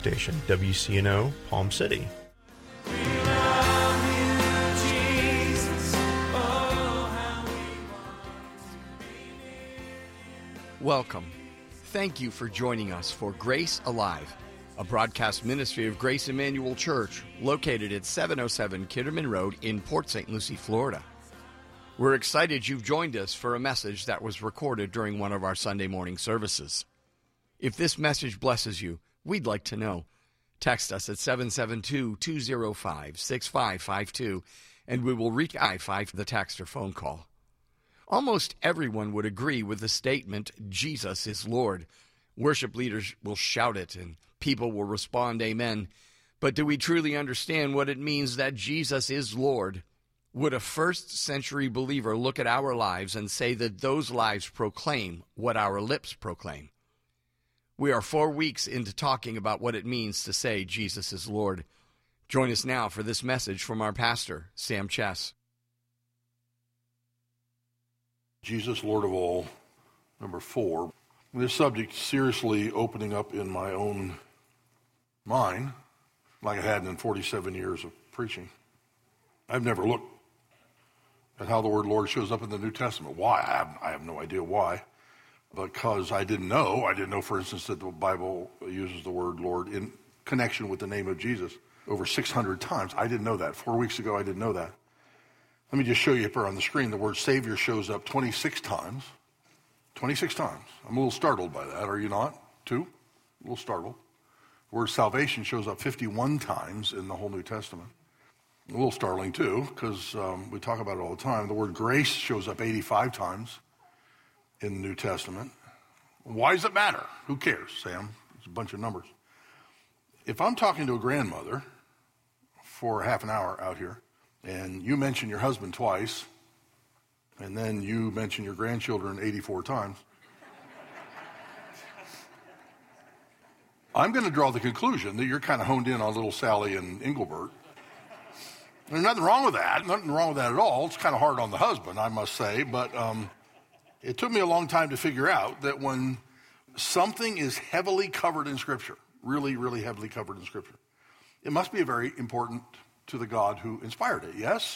Station WCNO, Palm City. Welcome. Thank you for joining us for Grace Alive, a broadcast ministry of Grace Emmanuel Church located at 707 Kitterman Road in Port St. Lucie, Florida. We're excited you've joined us for a message that was recorded during one of our Sunday morning services. If this message blesses you, we'd like to know. Text us at 772-205-6552, and we will reach I-5 for the text or phone call. Almost everyone would agree with the statement, Jesus is Lord. Worship leaders will shout it, and people will respond, amen. But do we truly understand what it means that Jesus is Lord? Would a first-century believer look at our lives and say that those lives proclaim what our lips proclaim? We are 4 weeks into talking about what it means to say Jesus is Lord. Join us now for this message from our pastor, Sam Chess. Jesus, Lord of all, number 4. This subject seriously opening up in my own mind, like I had in 47 years of preaching. I've never looked at how the word Lord shows up in the New Testament. Why? I have no idea why. Because I didn't know. I didn't know, for instance, that the Bible uses the word Lord in connection with the name of Jesus over 600 times. I didn't know that. 4 weeks ago, I didn't know that. Let me just show you up here on the screen. The word Savior shows up 26 times. 26 times. I'm a little startled by that. Are you not, too? A little startled. The word salvation shows up 51 times in the whole New Testament. A little startling, too, because we talk about it all the time. The word grace shows up 85 times in the New Testament. Why does it matter? Who cares, Sam? It's a bunch of numbers. If I'm talking to a grandmother for half an hour out here, and you mention your husband twice, and then you mention your grandchildren 84 times, I'm going to draw the conclusion that you're kind of honed in on little Sally and Engelbert. There's nothing wrong with that. Nothing wrong with that at all. It's kind of hard on the husband, I must say, but it took me a long time to figure out that when something is heavily covered in Scripture, really, really heavily covered in Scripture, it must be very important to the God who inspired it, yes?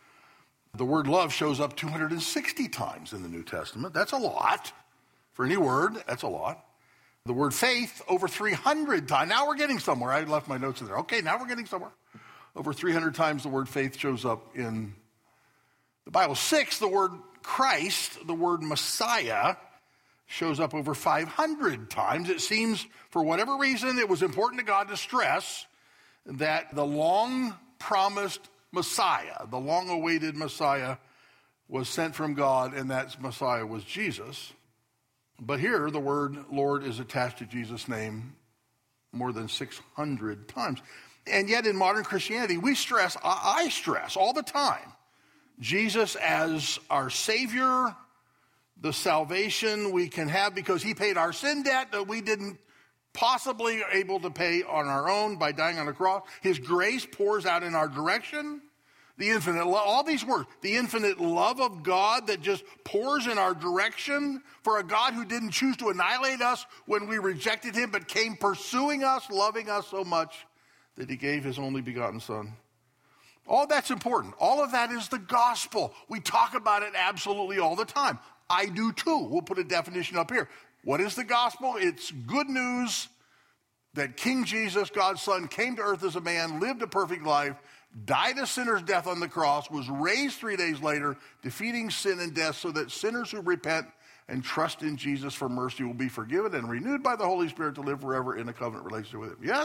The word love shows up 260 times in the New Testament. That's a lot. For any word, that's a lot. The word faith, over 300 times. Now we're getting somewhere. I left my notes in there. Okay, now we're getting somewhere. Over 300 times the word faith shows up in the Bible. 6, the word Christ, the word Messiah, shows up over 500 times. It seems, for whatever reason, it was important to God to stress that the long-promised Messiah, the long-awaited Messiah, was sent from God, and that Messiah was Jesus. But here, the word Lord is attached to Jesus' name more than 600 times. And yet, in modern Christianity, I stress all the time, Jesus as our Savior, the salvation we can have because he paid our sin debt that we didn't possibly able to pay on our own by dying on the cross. His grace pours out in our direction. The infinite love, all these words, the infinite love of God that just pours in our direction for a God who didn't choose to annihilate us when we rejected him, but came pursuing us, loving us so much that he gave his only begotten Son. All that's important. All of that is the gospel. We talk about it absolutely all the time. I do too. We'll put a definition up here. What is the gospel? It's good news that King Jesus, God's Son, came to earth as a man, lived a perfect life, died a sinner's death on the cross, was raised 3 days later, defeating sin and death so that sinners who repent and trust in Jesus for mercy will be forgiven and renewed by the Holy Spirit to live forever in a covenant relationship with him. Yes?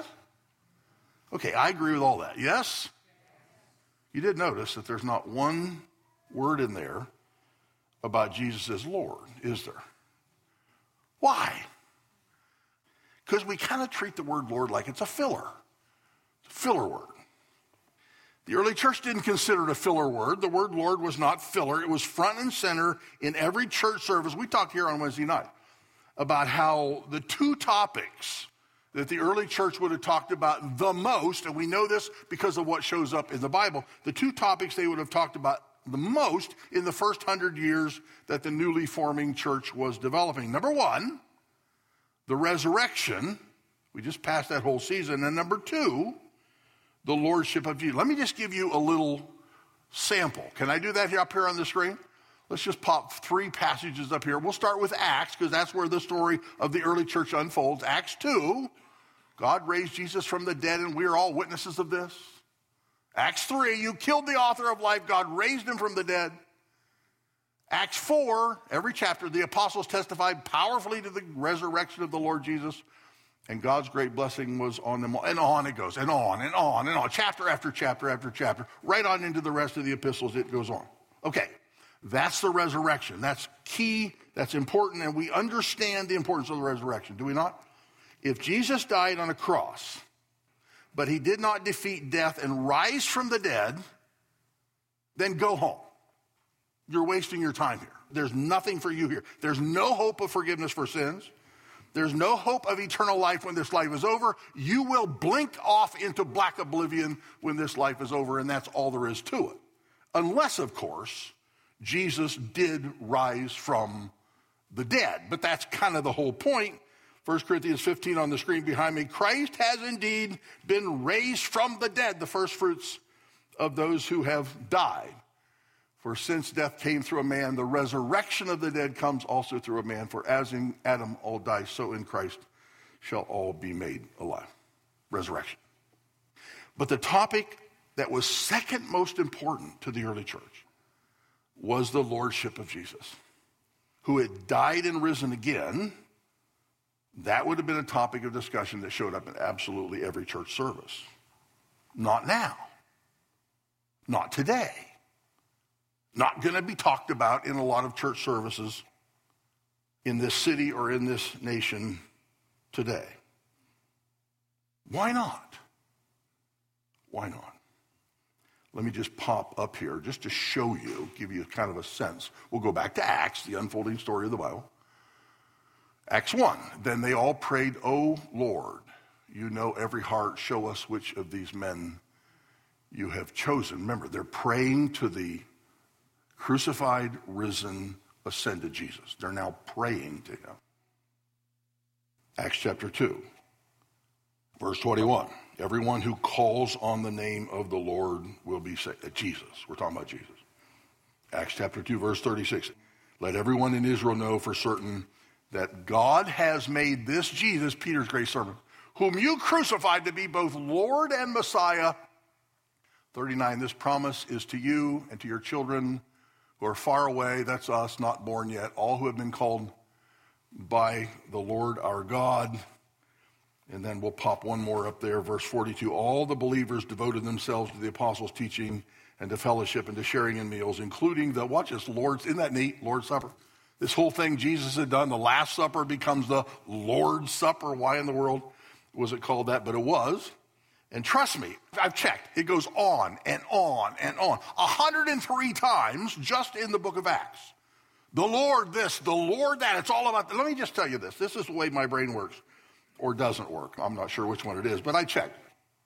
Okay, I agree with all that. Yes? You did notice that there's not one word in there about Jesus as Lord, is there? Why? Because we kind of treat the word Lord like it's a filler. It's a filler word. The early church didn't consider it a filler word. The word Lord was not filler. It was front and center in every church service. We talked here on Wednesday night about how the two topics that the early church would have talked about the most, and we know this because of what shows up in the Bible, the two topics they would have talked about the most in the first 100 years that the newly forming church was developing. Number one, the resurrection, We just passed that whole season. And number 2, the lordship of Jesus. Let me just give you a little sample. Can I do that here up here on the screen? Let's just pop 3 passages up here. We'll start with Acts, because that's where the story of the early church unfolds. Acts 2, God raised Jesus from the dead, and we are all witnesses of this. Acts 3, you killed the author of life. God raised him from the dead. Acts 4, every chapter, the apostles testified powerfully to the resurrection of the Lord Jesus, and God's great blessing was on them all. And on it goes, and on and on and on, chapter after chapter after chapter, right on into the rest of the epistles, it goes on. Okay, that's the resurrection. That's key, that's important, and we understand the importance of the resurrection, do we not? If Jesus died on a cross, but he did not defeat death and rise from the dead, then go home. You're wasting your time here. There's nothing for you here. There's no hope of forgiveness for sins. There's no hope of eternal life when this life is over. You will blink off into black oblivion when this life is over, and that's all there is to it. Unless, of course, Jesus did rise from the dead. But that's kind of the whole point. 1 Corinthians 15 on the screen behind me. Christ has indeed been raised from the dead, the first fruits of those who have died. For since death came through a man, the resurrection of the dead comes also through a man. For as in Adam all die, so in Christ shall all be made alive. Resurrection. But the topic that was second most important to the early church was the lordship of Jesus, who had died and risen again. That would have been a topic of discussion that showed up in absolutely every church service. Not now. Not today. Not going to be talked about in a lot of church services in this city or in this nation today. Why not? Why not? Let me just pop up here just to show you, give you kind of a sense. We'll go back to Acts, the unfolding story of the Bible. Acts 1, then they all prayed, "O Lord, you know every heart, show us which of these men you have chosen." Remember, they're praying to the crucified, risen, ascended Jesus. They're now praying to him. Acts chapter 2, verse 21. Everyone who calls on the name of the Lord will be saved. Jesus, we're talking about Jesus. Acts chapter 2, verse 36. Let everyone in Israel know for certain that God has made this Jesus, Peter's great servant, whom you crucified, to be both Lord and Messiah. 39, this promise is to you and to your children who are far away, that's us, not born yet, all who have been called by the Lord our God. And then we'll pop one more up there, verse 42. All the believers devoted themselves to the apostles' teaching and to fellowship and to sharing in meals, including the, watch this, Lord's, isn't that neat, Lord's Supper? This whole thing Jesus had done, the Last Supper becomes the Lord's Supper. Why in the world was it called that? But it was. And trust me, I've checked. It goes on and on and on. 103 times just in the book of Acts. The Lord this, the Lord that. It's all about, let me just tell you this. This is the way my brain works, or doesn't work. I'm not sure which one it is, but I checked.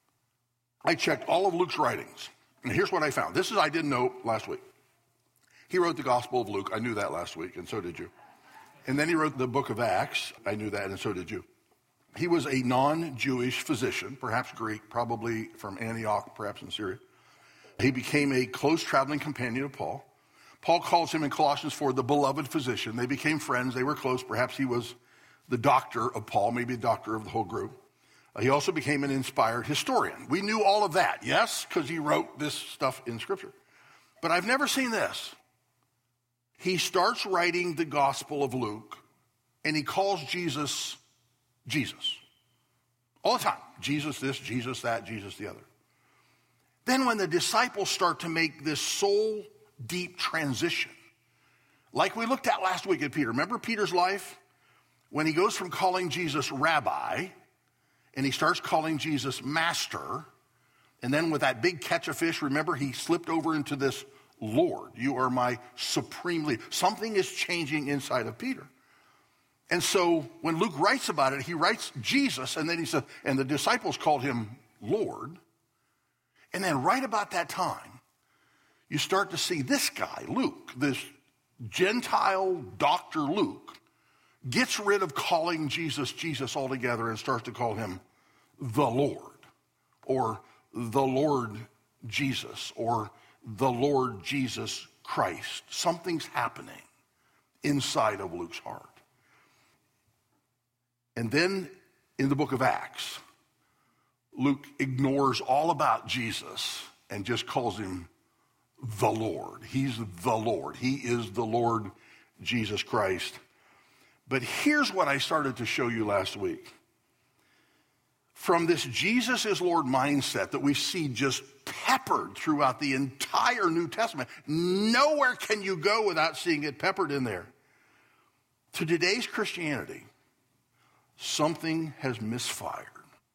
I checked all of Luke's writings. And here's what I found. This is I didn't know last week. He wrote the Gospel of Luke. I knew that last week, and so did you. And then he wrote the book of Acts. I knew that, and so did you. He was a non-Jewish physician, perhaps Greek, probably from Antioch, perhaps in Syria. He became a close traveling companion of Paul. Paul calls him in Colossians 4 the beloved physician. They became friends. They were close. Perhaps he was the doctor of Paul, maybe the doctor of the whole group. He also became an inspired historian. We knew all of that, yes, because he wrote this stuff in Scripture. But I've never seen this. He starts writing the Gospel of Luke, and he calls Jesus, Jesus. All the time. Jesus this, Jesus that, Jesus the other. Then when the disciples start to make this soul deep transition, like we looked at last week at Peter. Remember Peter's life? When he goes from calling Jesus rabbi, and he starts calling Jesus master, and then with that big catch of fish, remember he slipped over into this Lord. You are my supreme leader. Something is changing inside of Peter. And so when Luke writes about it, he writes Jesus, and then he said, and the disciples called him Lord. And then right about that time, you start to see this guy, Luke, this Gentile Dr. Luke, gets rid of calling Jesus Jesus altogether and starts to call him the Lord, or the Lord Jesus, or the Lord Jesus Christ. Something's happening inside of Luke's heart. And then in the book of Acts, Luke ignores all about Jesus and just calls him the Lord. He's the Lord. He is the Lord Jesus Christ. But here's what I started to show you last week. From this Jesus is Lord mindset that we see just peppered throughout the entire New Testament, nowhere can you go without seeing it peppered in there, to today's Christianity, something has misfired.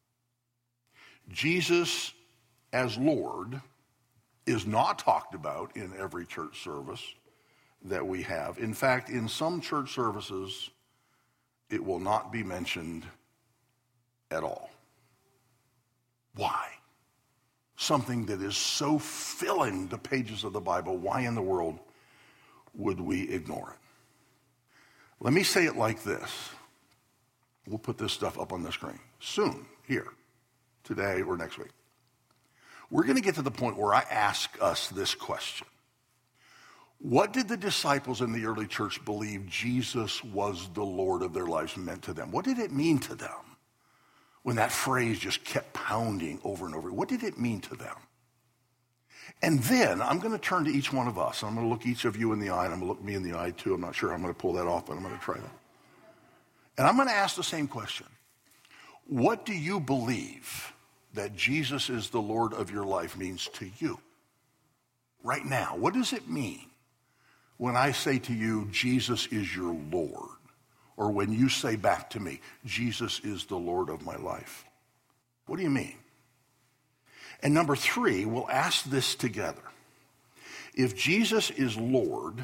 Jesus as Lord is not talked about in every church service that we have. In fact, in some church services, it will not be mentioned at all. Why? Something that is so filling the pages of the Bible, why in the world would we ignore it? Let me say it like this. We'll put this stuff up on the screen soon, here, today or next week. We're going to get to the point where I ask us this question. What did the disciples in the early church believe Jesus was the Lord of their lives meant to them? What did it mean to them when that phrase just kept pounding over and over? What did it mean to them? And then I'm going to turn to each one of us. I'm going to look each of you in the eye, and I'm going to look me in the eye too. I'm not sure how I'm going to pull that off, but I'm going to try that. And I'm going to ask the same question. What do you believe that Jesus is the Lord of your life means to you? Right now, what does it mean when I say to you, Jesus is your Lord? Or when you say back to me, Jesus is the Lord of my life? What do you mean? And number 3, we'll ask this together. If Jesus is Lord,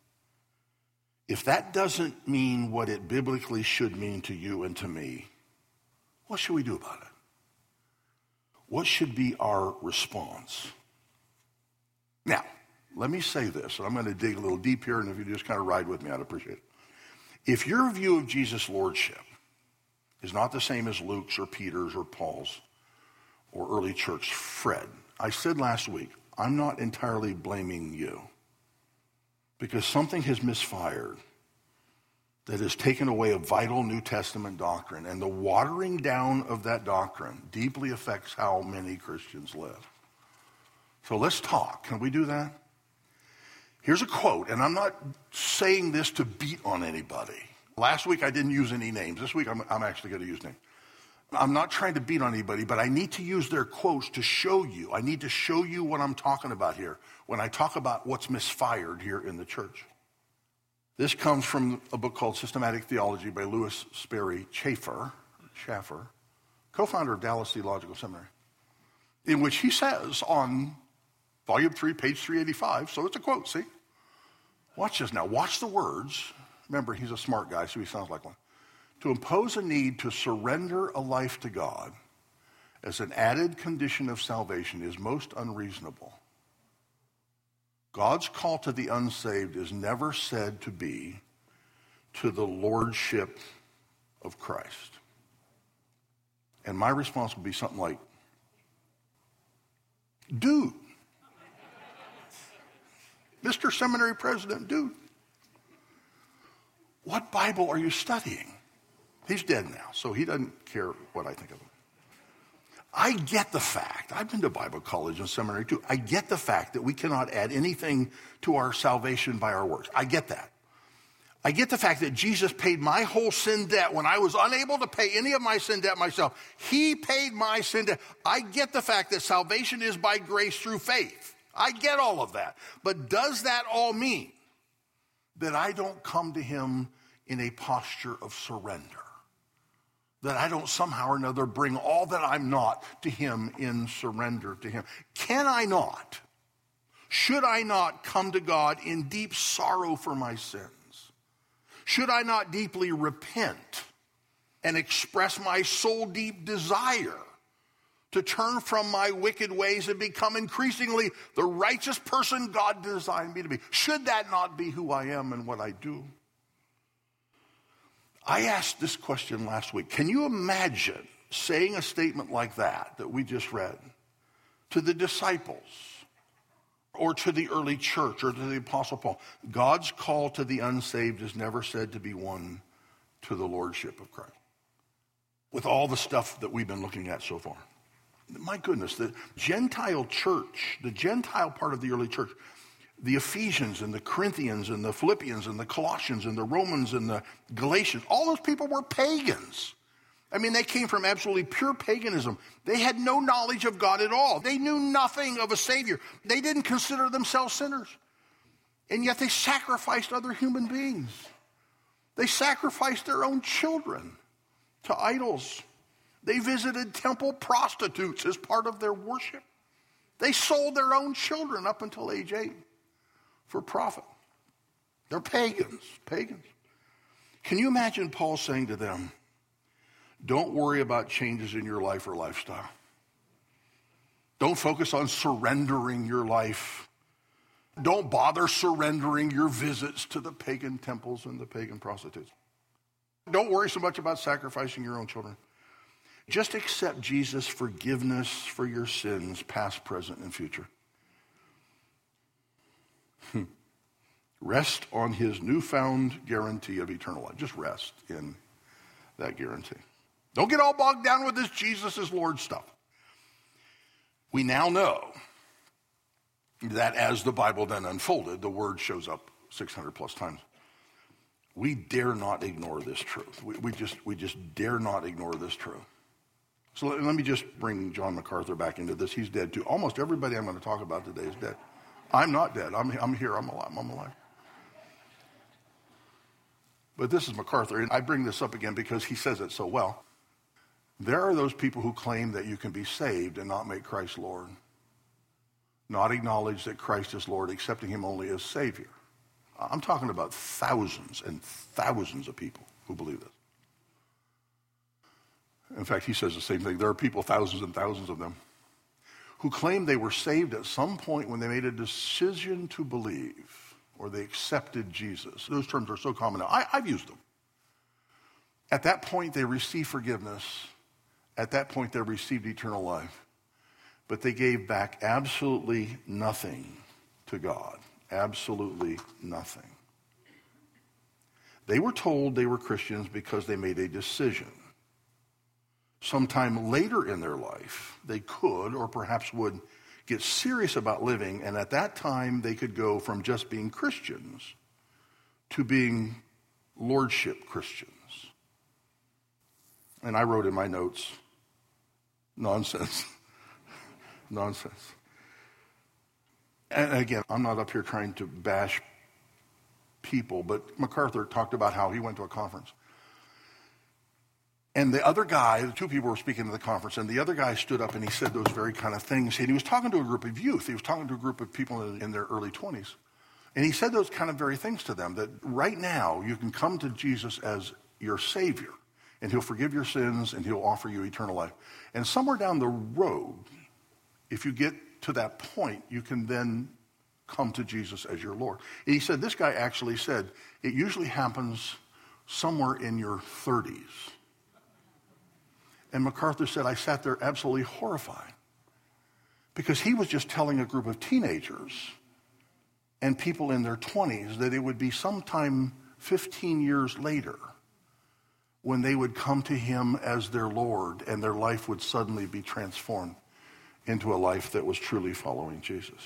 if that doesn't mean what it biblically should mean to you and to me, what should we do about it? What should be our response? Now, let me say this, and I'm going to dig a little deep here, and if you just kind of ride with me, I'd appreciate it. If your view of Jesus' lordship is not the same as Luke's or Peter's or Paul's or early church Fred, I said last week, I'm not entirely blaming you because something has misfired that has taken away a vital New Testament doctrine, and the watering down of that doctrine deeply affects how many Christians live. So let's talk. Can we do that? Here's a quote, and I'm not saying this to beat on anybody. Last week I didn't use any names. This week I'm actually going to use names. I'm not trying to beat on anybody, but I need to use their quotes to show you. I need to show you what I'm talking about here when I talk about what's misfired here in the church. This comes from a book called Systematic Theology by Louis Sperry Chafer, co-founder of Dallas Theological Seminary, in which he says on Volume 3, page 385, so it's a quote, see? Watch this now. Watch the words. Remember, he's a smart guy, so he sounds like one. To impose a need to surrender a life to God as an added condition of salvation is most unreasonable. God's call to the unsaved is never said to be to the lordship of Christ. And my response would be something like, dude, Mr. Seminary President, dude, what Bible are you studying? He's dead now, so he doesn't care what I think of him. I get the fact, I've been to Bible college and seminary too, I get the fact that we cannot add anything to our salvation by our works. I get that. I get the fact that Jesus paid my whole sin debt when I was unable to pay any of my sin debt myself. He paid my sin debt. I get the fact that salvation is by grace through faith. I get all of that. But does that all mean that I don't come to him in a posture of surrender? That I don't somehow or another bring all that I'm not to him in surrender to him? Can I not? Should I not come to God in deep sorrow for my sins? Should I not deeply repent and express my soul deep desire to turn from my wicked ways and become increasingly the righteous person God designed me to be? Should that not be who I am and what I do? I asked this question last week. Can you imagine saying a statement like that we just read, to the disciples, or to the early church, or to the Apostle Paul, God's call to the unsaved is never said to be won to the lordship of Christ. With all the stuff that we've been looking at so far. My goodness, the Gentile church, the Gentile part of the early church, the Ephesians and the Corinthians and the Philippians and the Colossians and the Romans and the Galatians, all those people were pagans. I mean, they came from absolutely pure paganism. They had no knowledge of God at all. They knew nothing of a Savior. They didn't consider themselves sinners. And yet they sacrificed other human beings. They sacrificed their own children to idols. They visited temple prostitutes as part of their worship. They sold their own children up until age 8 for profit. They're pagans. Can you imagine Paul saying to them, don't worry about changes in your life or lifestyle. Don't focus on surrendering your life. Don't bother surrendering your visits to the pagan temples and the pagan prostitutes. Don't worry so much about sacrificing your own children. Just accept Jesus' forgiveness for your sins, past, present, and future. Rest on his newfound guarantee of eternal life. Just rest in that guarantee. Don't get all bogged down with this Jesus is Lord stuff. We now know that as the Bible then unfolded, the word shows up 600 plus times. We dare not ignore this truth. We just dare not ignore this truth. So let me just bring John MacArthur back into this. He's dead too. Almost everybody I'm going to talk about today is dead. I'm not dead. I'm here. I'm alive. But this is MacArthur, and I bring this up again because he says it so well. There are those people who claim that you can be saved and not make Christ Lord, not acknowledge that Christ is Lord, accepting him only as Savior. I'm talking about thousands and thousands of people who believe this. In fact, he says the same thing. There are people, thousands and thousands of them, who claim they were saved at some point when they made a decision to believe or they accepted Jesus. Those terms are so common now. I've used them. At that point, they received forgiveness. At that point, they received eternal life. But they gave back absolutely nothing to God. Absolutely nothing. They were told they were Christians because they made a decision. Sometime later in their life, they could or perhaps would get serious about living, and at that time, they could go from just being Christians to being lordship Christians. And I wrote in my notes, nonsense. Nonsense. And again, I'm not up here trying to bash people, but MacArthur talked about how he went to a conference. And the other guy, the two people were speaking at the conference, and the other guy stood up and he said those very kind of things. And he was talking to a group of youth. He was talking to a group of people in their early 20s. And he said those kind of very things to them, that right now you can come to Jesus as your Savior, and he'll forgive your sins, and he'll offer you eternal life. And somewhere down the road, if you get to that point, you can then come to Jesus as your Lord. And he said, this guy actually said, it usually happens somewhere in your 30s. And MacArthur said, I sat there absolutely horrified because he was just telling a group of teenagers and people in their 20s that it would be sometime 15 years later when they would come to him as their Lord and their life would suddenly be transformed into a life that was truly following Jesus.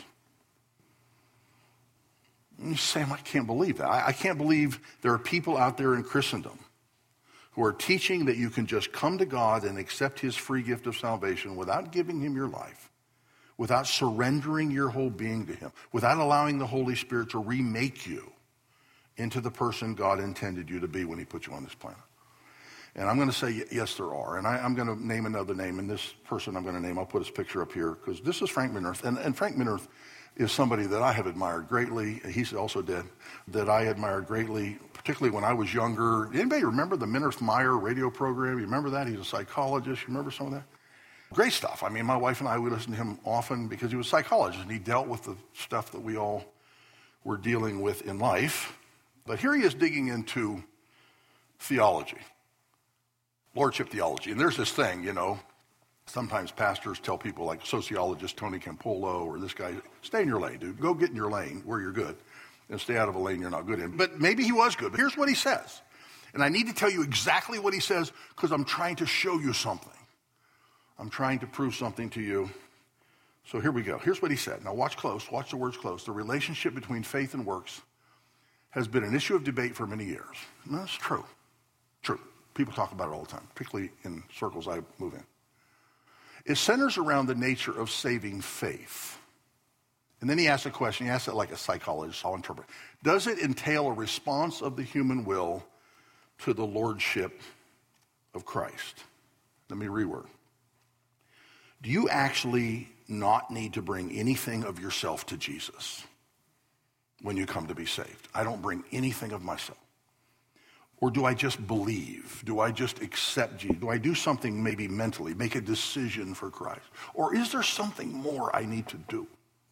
And you say, I can't believe that. I can't believe there are people out there in Christendom who are teaching that you can just come to God and accept his free gift of salvation without giving him your life, without surrendering your whole being to him, without allowing the Holy Spirit to remake you into the person God intended you to be when he put you on this planet. And I'm going to say, yes, there are. And I'm going to name another name. And this person I'm going to name, I'll put his picture up here, because this is Frank Minirth. And Frank Minirth is somebody that I have admired greatly. He's also dead. That I admired greatly, particularly when I was younger. Anybody remember the Minirth Meyer radio program? You remember that? He's a psychologist. You remember some of that? Great stuff. I mean, my wife and I would listen to him often because he was a psychologist, and he dealt with the stuff that we all were dealing with in life. But here he is digging into theology. lordship theology. And there's this thing, sometimes pastors tell people like sociologist Tony Campolo or this guy, stay in your lane, dude. Go get in your lane where you're good and stay out of a lane you're not good in. But maybe he was good. But here's what he says. And I need to tell you exactly what he says because I'm trying to show you something. I'm trying to prove something to you. So here we go. Here's what he said. Now watch close. Watch the words close. The relationship between faith and works has been an issue of debate for many years. And that's true. True. People talk about it all the time, particularly in circles I move in. It centers around the nature of saving faith. And then he asks a question. He asks it like a psychologist. I'll interpret. Does it entail a response of the human will to the lordship of Christ? Let me reword. Do you actually not need to bring anything of yourself to Jesus when you come to be saved? I don't bring anything of myself. Or do I just believe? Do I just accept Jesus? Do I do something maybe mentally, make a decision for Christ? Or is there something more I need to do?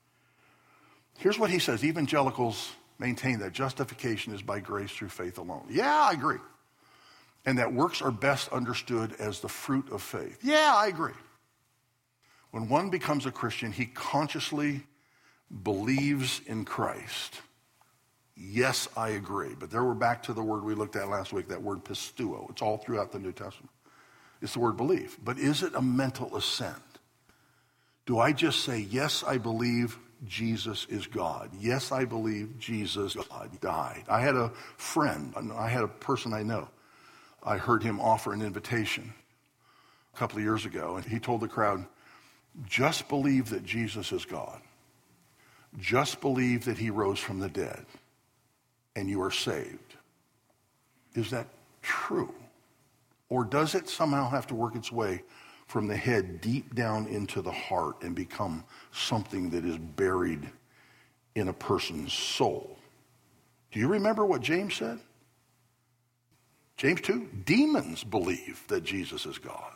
Here's what he says. Evangelicals maintain that justification is by grace through faith alone. Yeah, I agree. And that works are best understood as the fruit of faith. Yeah, I agree. When one becomes a Christian, he consciously believes in Christ. Yes, I agree. But there we're back to the word we looked at last week, that word pisteuo. It's all throughout the New Testament. It's the word believe. But is it a mental assent? Do I just say, yes, I believe Jesus is God. Yes, I believe Jesus died. I had a friend, I had a person I know. I heard him offer an invitation a couple of years ago, and he told the crowd, just believe that Jesus is God. Just believe that he rose from the dead, and you are saved. Is that true? Or does it somehow have to work its way from the head deep down into the heart and become something that is buried in a person's soul? Do you remember what James said? James 2, demons believe that Jesus is God.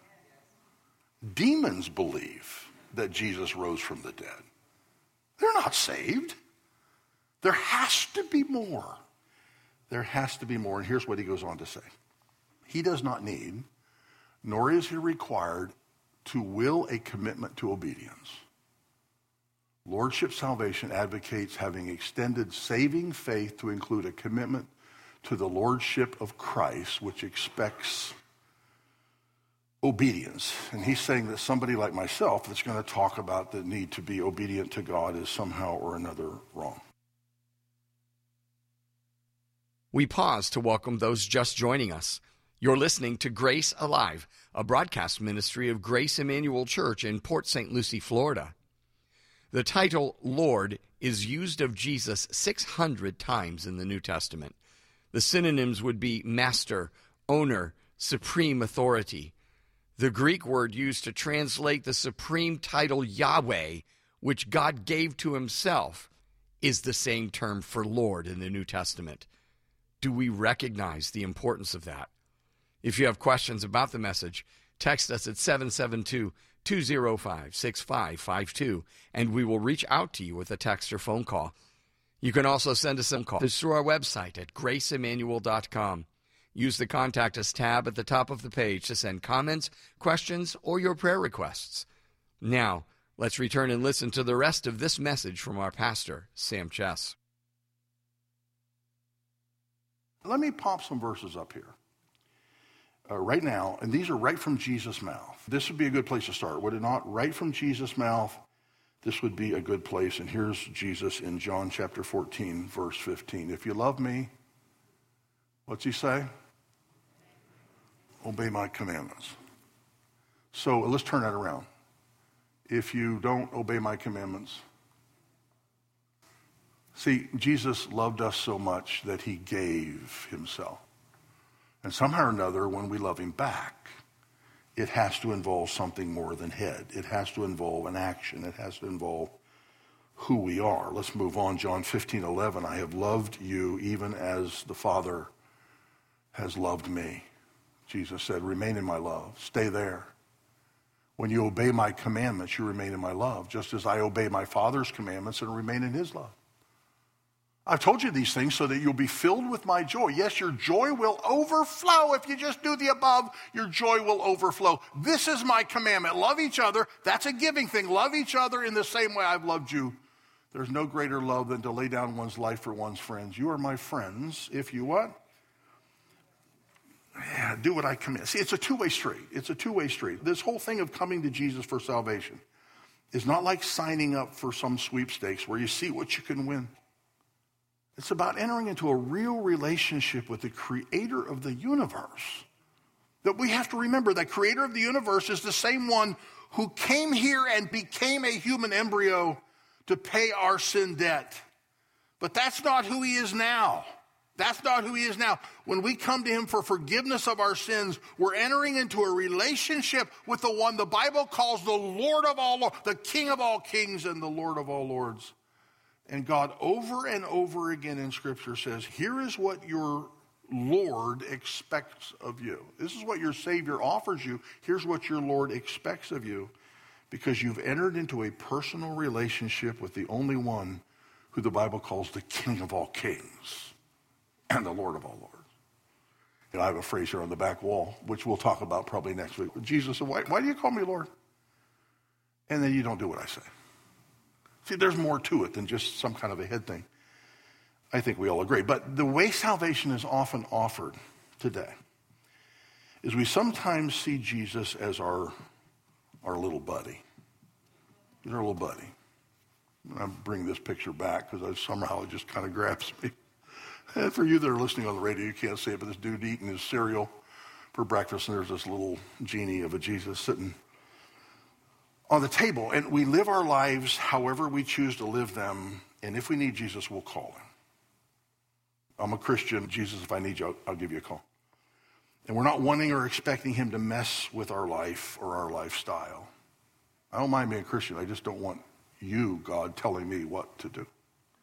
Demons believe that Jesus rose from the dead. They're not saved. There has to be more. There has to be more. And here's what he goes on to say. He does not need, nor is he required, to will a commitment to obedience. Lordship salvation advocates having extended saving faith to include a commitment to the lordship of Christ, which expects obedience. And he's saying that somebody like myself that's going to talk about the need to be obedient to God is somehow or another wrong. We pause to welcome those just joining us. You're listening to Grace Alive, a broadcast ministry of Grace Emmanuel Church in Port St. Lucie, Florida. The title Lord is used of Jesus 600 times in the New Testament. The synonyms would be master, owner, supreme authority. The Greek word used to translate the supreme title Yahweh, which God gave to himself, is the same term for Lord in the New Testament. Do we recognize the importance of that? If you have questions about the message, text us at 772-205-6552, and we will reach out to you with a text or phone call. You can also send us some calls through our website at graceemmanuel.com. Use the Contact Us tab at the top of the page to send comments, questions, or your prayer requests. Now, let's return and listen to the rest of this message from our pastor, Sam Chess. Let me pop some verses up here. Right now, and these are right from Jesus' mouth. This would be a good place to start, would it not? Right from Jesus' mouth, this would be a good place. And here's Jesus in John chapter 14, verse 15. If you love me, what's he say? Obey my commandments. So let's turn that around. If you don't obey my commandments. See, Jesus loved us so much that he gave himself. And somehow or another, when we love him back, it has to involve something more than head. It has to involve an action. It has to involve who we are. Let's move on. John 15:11. I have loved you even as the Father has loved me. Jesus said, remain in my love. Stay there. When you obey my commandments, you remain in my love, just as I obey my Father's commandments and remain in his love. I've told you these things so that you'll be filled with my joy. Yes, your joy will overflow. If you just do the above, your joy will overflow. This is my commandment. Love each other. That's a giving thing. Love each other in the same way I've loved you. There's no greater love than to lay down one's life for one's friends. You are my friends if you what? Yeah, do what I command. See, it's a two-way street. It's a two-way street. This whole thing of coming to Jesus for salvation is not like signing up for some sweepstakes where you see what you can win. It's about entering into a real relationship with the creator of the universe. That we have to remember that creator of the universe is the same one who came here and became a human embryo to pay our sin debt. But that's not who he is now. That's not who he is now. When we come to him for forgiveness of our sins, we're entering into a relationship with the one the Bible calls the Lord of all lords, the King of all kings and the Lord of all lords. And God over and over again in Scripture says, here is what your Lord expects of you. This is what your Savior offers you. Here's what your Lord expects of you, because you've entered into a personal relationship with the only one who the Bible calls the King of all kings and the Lord of all lords. And I have a phrase here on the back wall, which we'll talk about probably next week. Jesus said, why do you call me Lord? And then you don't do what I say. See, there's more to it than just some kind of a head thing. I think we all agree. But the way salvation is often offered today is we sometimes see Jesus as our little buddy. He's our little buddy. And I bring this picture back because somehow it just kind of grabs me. And for you that are listening on the radio, you can't see it, but this dude eating his cereal for breakfast, and there's this little genie of a Jesus sitting on the table, and we live our lives however we choose to live them, and if we need Jesus, we'll call him. I'm a Christian. Jesus, if I need you, I'll give you a call. And we're not wanting or expecting him to mess with our life or our lifestyle. I don't mind being a Christian. I just don't want you, God, telling me what to do.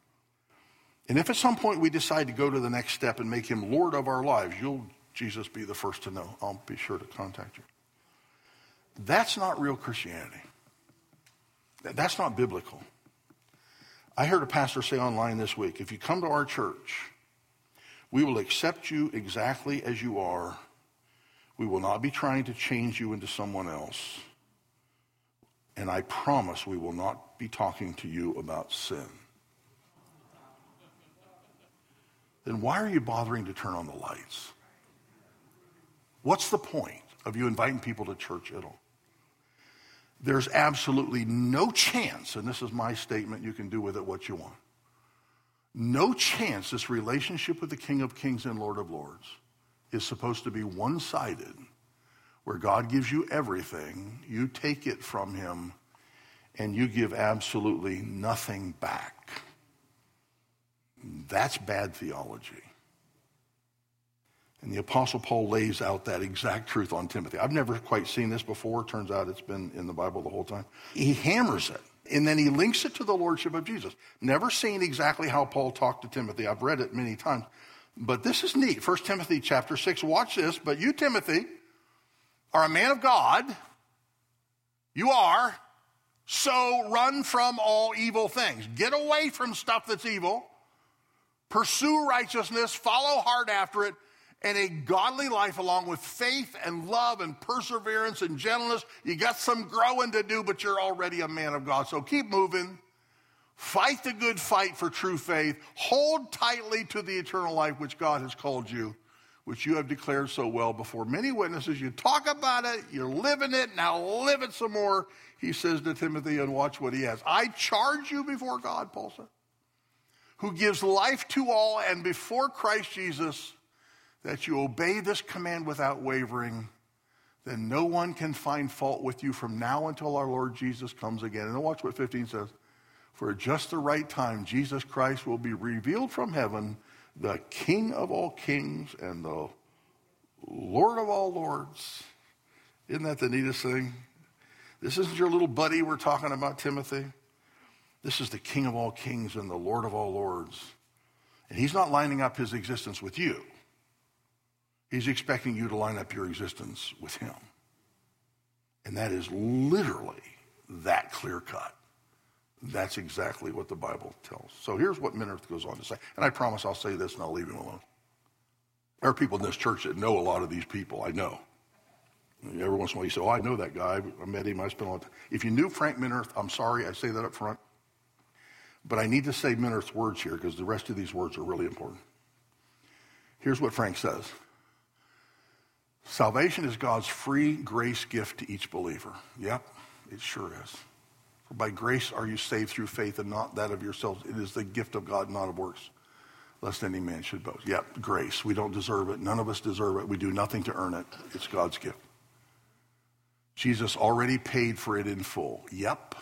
And if at some point we decide to go to the next step and make him Lord of our lives, you'll, Jesus, be the first to know. I'll be sure to contact you. That's not real Christianity. That's not biblical. I heard a pastor say online this week, if you come to our church, we will accept you exactly as you are. We will not be trying to change you into someone else. And I promise we will not be talking to you about sin. Then why are you bothering to turn on the lights? What's the point of you inviting people to church at all? There's absolutely no chance, and this is my statement, you can do with it what you want. No chance this relationship with the King of Kings and Lord of Lords is supposed to be one-sided, where God gives you everything, you take it from him, and you give absolutely nothing back. That's bad theology. And the Apostle Paul lays out that exact truth on Timothy. I've never quite seen this before. Turns out it's been in the Bible the whole time. He hammers it, and then he links it to the lordship of Jesus. Never seen exactly how Paul talked to Timothy. I've read it many times. But this is neat. 1 Timothy chapter 6. Watch this. But you, Timothy, are a man of God. You are. So run from all evil things. Get away from stuff that's evil. Pursue righteousness. Follow hard after it. And a godly life along with faith and love and perseverance and gentleness. You got some growing to do, but you're already a man of God. So keep moving. Fight the good fight for true faith. Hold tightly to the eternal life which God has called you, which you have declared so well before many witnesses. You talk about it. You're living it. Now live it some more, he says to Timothy, and watch what he has. I charge you before God, Paul said, who gives life to all, and before Christ Jesus, that you obey this command without wavering, then no one can find fault with you from now until our Lord Jesus comes again. And watch what 15 says. For at just the right time, Jesus Christ will be revealed from heaven, the King of all kings and the Lord of all lords. Isn't that the neatest thing? This isn't your little buddy we're talking about, Timothy. This is the King of all kings and the Lord of all lords. And he's not lining up his existence with you. He's expecting you to line up your existence with him. And that is literally that clear cut, That's exactly what the Bible tells. So here's what Minirth goes on to say. And I promise I'll say this and I'll leave him alone. There are people in this church that know a lot of these people. I know. Every once in a while you say, oh, I know that guy. I met him. I spent a lot of time. If you knew Frank Minirth, I'm sorry. I say that up front. But I need to say Minirth's words here because the rest of these words are really important. Here's what Frank says. Salvation is God's free grace gift to each believer. Yep, it sure is. For by grace are you saved through faith and not that of yourselves. It is the gift of God, not of works, lest any man should boast. Yep, grace. We don't deserve it. None of us deserve it. We do nothing to earn it. It's God's gift. Jesus already paid for it in full. Yep.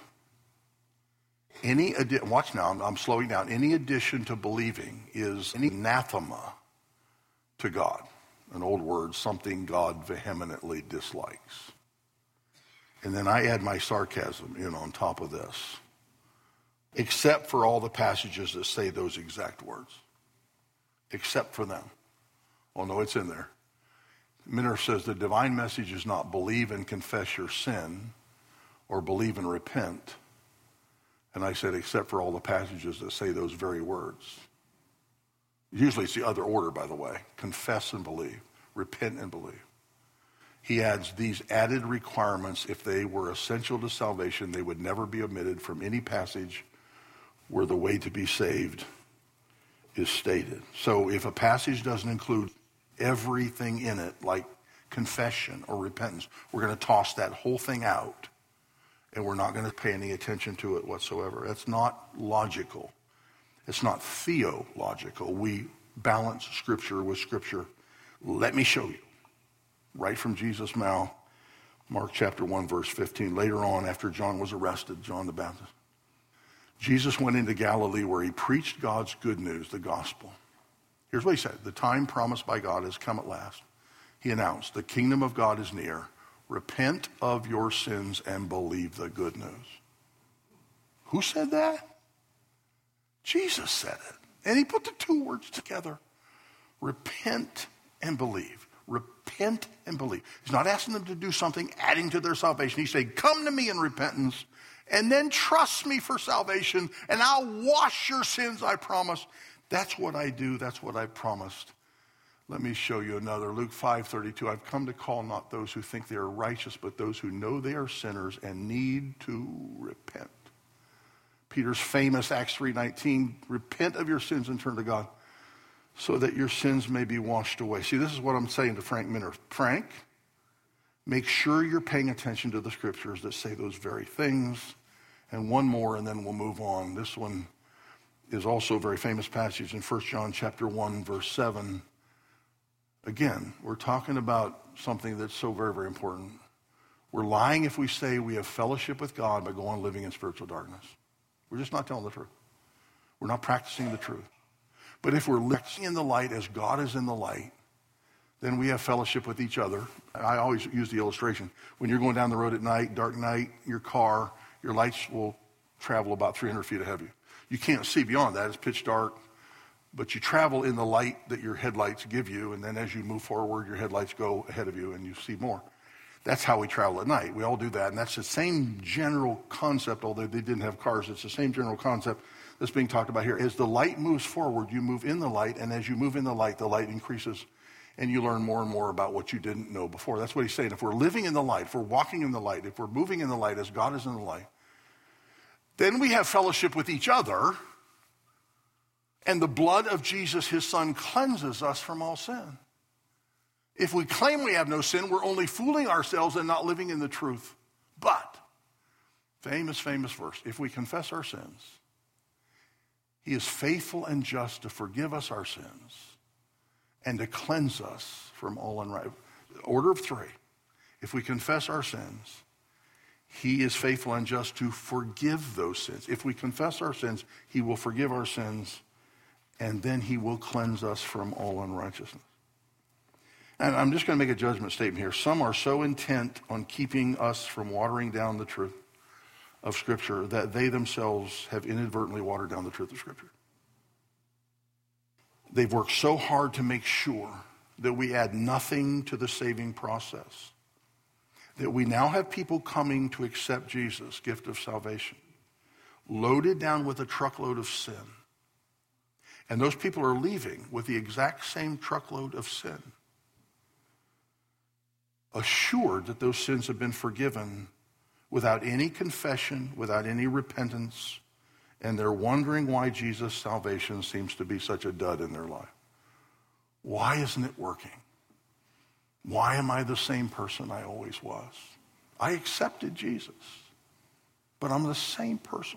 Watch now, I'm slowing down. Any addition to believing is any anathema to God. An old word, something God vehemently dislikes. And then I add my sarcasm in on top of this. Except for all the passages that say those exact words. Except for them. Oh no, it's in there. Minirth says the divine message is not believe and confess your sin or believe and repent. And I said, except for all the passages that say those very words. Usually it's the other order, by the way. Confess and believe. Repent and believe. He adds these added requirements. If they were essential to salvation, they would never be omitted from any passage where the way to be saved is stated. So if a passage doesn't include everything in it, like confession or repentance, we're going to toss that whole thing out. And we're not going to pay any attention to it whatsoever. That's not logical. It's not theological. We balance Scripture with Scripture. Let me show you. Right from Jesus' mouth, Mark chapter 1, verse 15. Later on, after John was arrested, John the Baptist, Jesus went into Galilee where he preached God's good news, the gospel. Here's what he said. The time promised by God has come at last. He announced, the kingdom of God is near. Repent of your sins and believe the good news. Who said that? Jesus said it. And he put the two words together. Repent and believe. Repent and believe. He's not asking them to do something adding to their salvation. He's saying, come to me in repentance and then trust me for salvation and I'll wash your sins, I promise. That's what I do. That's what I promised. Let me show you another. Luke 5:32. I've come to call not those who think they are righteous, but those who know they are sinners and need to repent. Peter's famous Acts 3:19. Repent of your sins and turn to God so that your sins may be washed away. See, this is what I'm saying to Frank Minirth. Frank, make sure you're paying attention to the scriptures that say those very things. And one more, and then we'll move on. This one is also a very famous passage in 1 John chapter 1, verse 7. Again, we're talking about something that's so very, very important. We're lying if we say we have fellowship with God by going living in spiritual darkness. We're just not telling the truth. We're not practicing the truth. But if we're living in the light as God is in the light, then we have fellowship with each other. I always use the illustration. When you're going down the road at night, dark night, your car, your lights will travel about 300 feet ahead of you. You can't see beyond that. It's pitch dark. But you travel in the light that your headlights give you, and then as you move forward, your headlights go ahead of you and you see more. That's how we travel at night. We all do that, and that's the same general concept, although they didn't have cars. It's the same general concept that's being talked about here. As the light moves forward, you move in the light, and as you move in the light increases, and you learn more and more about what you didn't know before. That's what he's saying. If we're living in the light, if we're walking in the light, if we're moving in the light as God is in the light, then we have fellowship with each other. And the blood of Jesus, his son, cleanses us from all sin. If we claim we have no sin, we're only fooling ourselves and not living in the truth. But, famous verse, if we confess our sins, he is faithful and just to forgive us our sins and to cleanse us from all unrighteousness. Order of 3. If we confess our sins, he is faithful and just to forgive those sins. If we confess our sins, he will forgive our sins, and then he will cleanse us from all unrighteousness. And I'm just going to make a judgment statement here. Some are so intent on keeping us from watering down the truth of Scripture that they themselves have inadvertently watered down the truth of Scripture. They've worked so hard to make sure that we add nothing to the saving process, that we now have people coming to accept Jesus, gift of salvation, loaded down with a truckload of sin. And those people are leaving with the exact same truckload of sin, assured that those sins have been forgiven without any confession, without any repentance, and they're wondering why Jesus' salvation seems to be such a dud in their life. Why isn't it working? Why am I the same person I always was? I accepted Jesus, but I'm the same person.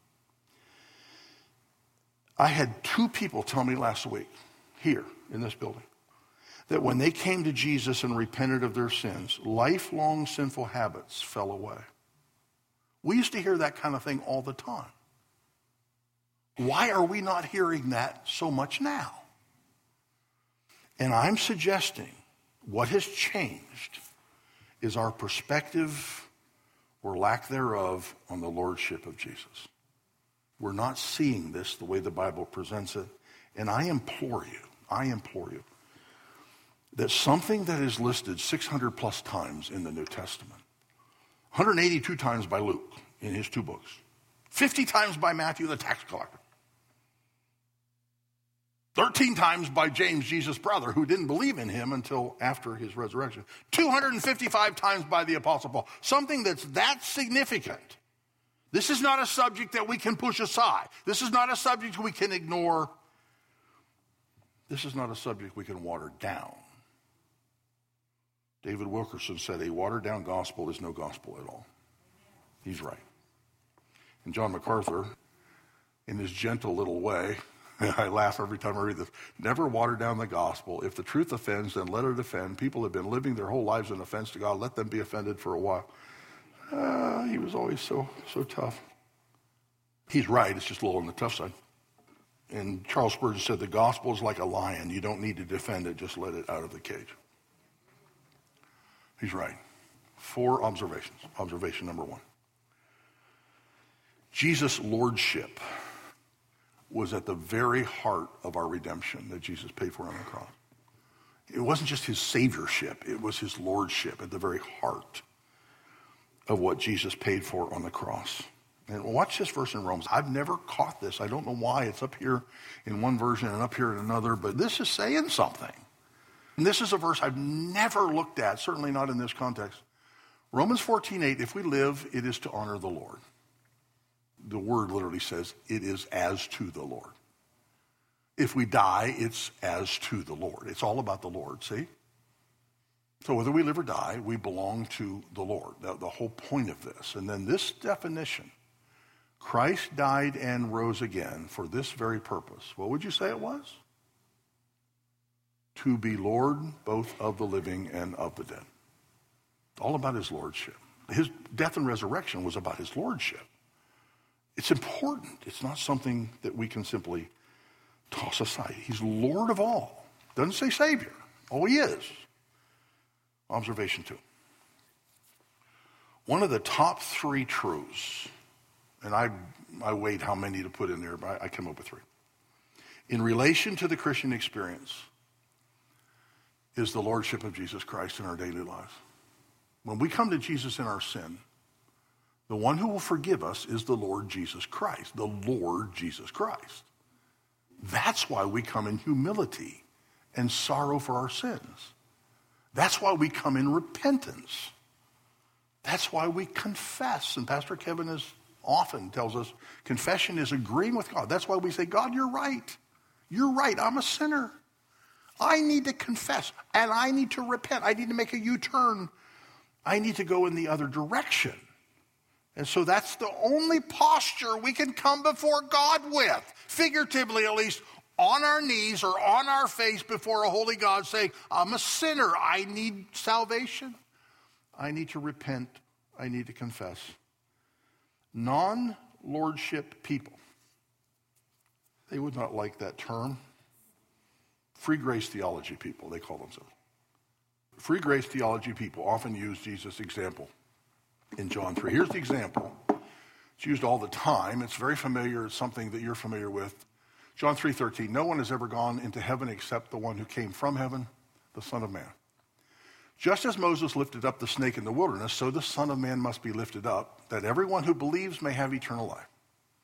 I had 2 people tell me last week, here in this building, that when they came to Jesus and repented of their sins, lifelong sinful habits fell away. We used to hear that kind of thing all the time. Why are we not hearing that so much now? And I'm suggesting what has changed is our perspective or lack thereof on the lordship of Jesus. We're not seeing this the way the Bible presents it. And I implore you, that something that is listed 600 plus times in the New Testament, 182 times by Luke in his 2 books, 50 times by Matthew the tax collector, 13 times by James, Jesus' brother, who didn't believe in him until after his resurrection, 255 times by the Apostle Paul, something that's that significant. This is not a subject that we can push aside. This is not a subject we can ignore. This is not a subject we can water down. David Wilkerson said a watered-down gospel is no gospel at all. He's right. And John MacArthur, in his gentle little way, I laugh every time I read this, never water down the gospel. If the truth offends, then let it offend. People have been living their whole lives in offense to God. Let them be offended for a while. He was always so tough. He's right. It's just a little on the tough side. And Charles Spurgeon said the gospel is like a lion. You don't need to defend it. Just let it out of the cage. He's right. 4 observations. Observation number 1. Jesus' lordship was at the very heart of our redemption that Jesus paid for on the cross. It wasn't just his saviorship. It was his lordship at the very heart of what Jesus paid for on the cross. And watch this verse in Romans. I've never caught this. I don't know why. It's up here in one version and up here in another, but this is saying something. And this is a verse I've never looked at, certainly not in this context. Romans 14:8, if we live, it is to honor the Lord. The word literally says, it is as to the Lord. If we die, it's as to the Lord. It's all about the Lord, see? So whether we live or die, we belong to the Lord. The whole point of this. And then this definition, Christ died and rose again for this very purpose. What would you say it was? To be Lord both of the living and of the dead. All about his lordship. His death and resurrection was about his lordship. It's important. It's not something that we can simply toss aside. He's Lord of all. Doesn't say Savior. Oh, he is. Observation 2. One of the top 3 truths, and I weighed how many to put in there, but I came up with 3. In relation to the Christian experience is the lordship of Jesus Christ in our daily lives. When we come to Jesus in our sin, the one who will forgive us is the Lord Jesus Christ, the Lord Jesus Christ. That's why we come in humility and sorrow for our sins. That's why we come in repentance. That's why we confess. And Pastor Kevin often tells us confession is agreeing with God. That's why we say, God, you're right. You're right. I'm a sinner. I need to confess and I need to repent. I need to make a U-turn. I need to go in the other direction. And so that's the only posture we can come before God with, figuratively at least, on our knees or on our face before a holy God saying, I'm a sinner. I need salvation. I need to repent. I need to confess. Non-lordship people, they would not like that term. Free grace theology people, they call themselves. Free grace theology people often use Jesus' example in John 3. Here's the example. It's used all the time. It's very familiar. It's something that you're familiar with. John 3:13, no one has ever gone into heaven except the one who came from heaven, the Son of Man. Just as Moses lifted up the snake in the wilderness, so the Son of Man must be lifted up, that everyone who believes may have eternal life.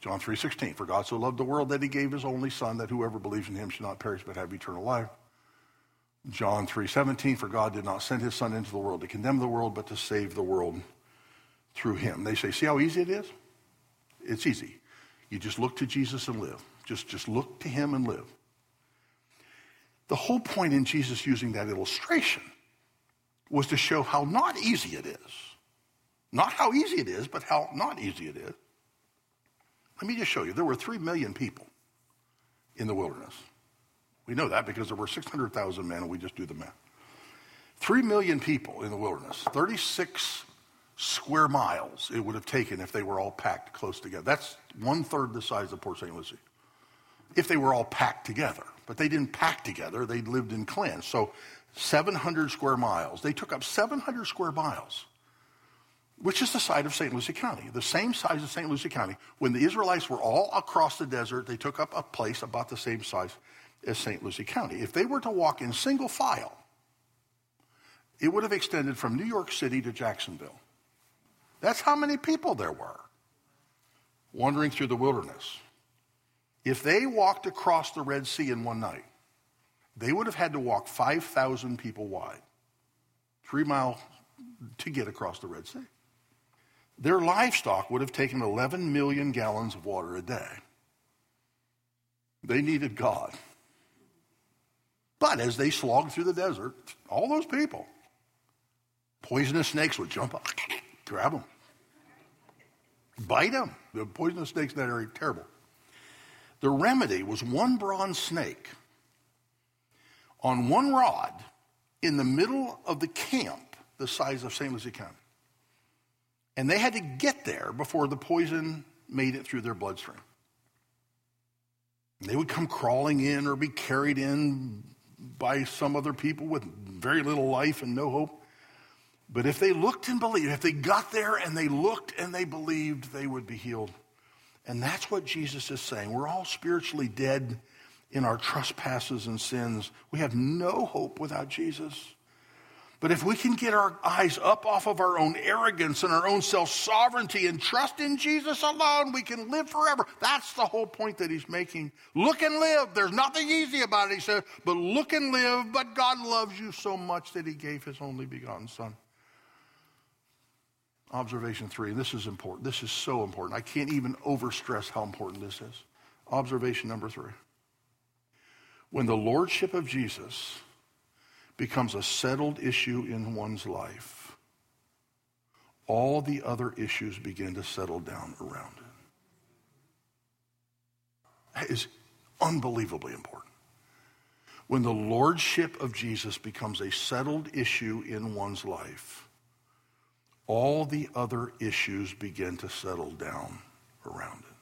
John 3:16, for God so loved the world that he gave his only son, that whoever believes in him should not perish but have eternal life. John 3:17, for God did not send his son into the world to condemn the world, but to save the world through him. They say, see how easy it is? It's easy. You just look to Jesus and live. Just look to him and live. The whole point in Jesus using that illustration was to show how not easy it is. Not how easy it is, but how not easy it is. Let me just show you. There were 3 million people in the wilderness. We know that because there were 600,000 men, and we just do the math. 3 million people in the wilderness, 36 square miles it would have taken if they were all packed close together. That's 1/3 the size of Port St. Lucie. If they were all packed together. But they didn't pack together. They lived in clans. So 700 square miles. They took up 700 square miles, which is the size of St. Lucie County, the same size as St. Lucie County. When the Israelites were all across the desert, they took up a place about the same size as St. Lucie County. If they were to walk in single file, it would have extended from New York City to Jacksonville. That's how many people there were wandering through the wilderness. If they walked across the Red Sea in one night, they would have had to walk 5,000 people wide, 3 miles to get across the Red Sea. Their livestock would have taken 11 million gallons of water a day. They needed God. But as they slogged through the desert, all those people, poisonous snakes would jump up, grab them, bite them. The poisonous snakes in that area are terrible. The remedy was one bronze snake on one rod in the middle of the camp, the size of St. Lucie County. And they had to get there before the poison made it through their bloodstream. They would come crawling in or be carried in by some other people with very little life and no hope. But if they looked and believed, if they got there and they looked and they believed, they would be healed. And that's what Jesus is saying. We're all spiritually dead in our trespasses and sins. We have no hope without Jesus. But if we can get our eyes up off of our own arrogance and our own self-sovereignty and trust in Jesus alone, we can live forever. That's the whole point that he's making. Look and live. There's nothing easy about it, he says, but look and live. But God loves you so much that he gave his only begotten son. Observation 3, and this is important. This is so important. I can't even overstress how important this is. Observation number 3. When the lordship of Jesus becomes a settled issue in one's life, all the other issues begin to settle down around it. That is unbelievably important. When the lordship of Jesus becomes a settled issue in one's life, all the other issues begin to settle down around it.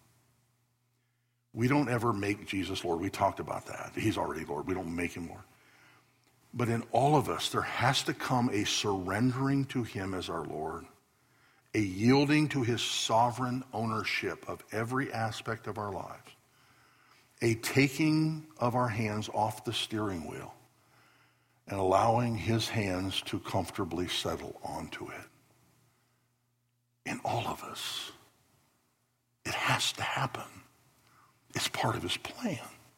We don't ever make Jesus Lord. We talked about that. He's already Lord. We don't make him Lord. But in all of us, there has to come a surrendering to him as our Lord, a yielding to his sovereign ownership of every aspect of our lives, a taking of our hands off the steering wheel and allowing his hands to comfortably settle onto it. In all of us, it has to happen. It's part of his plan.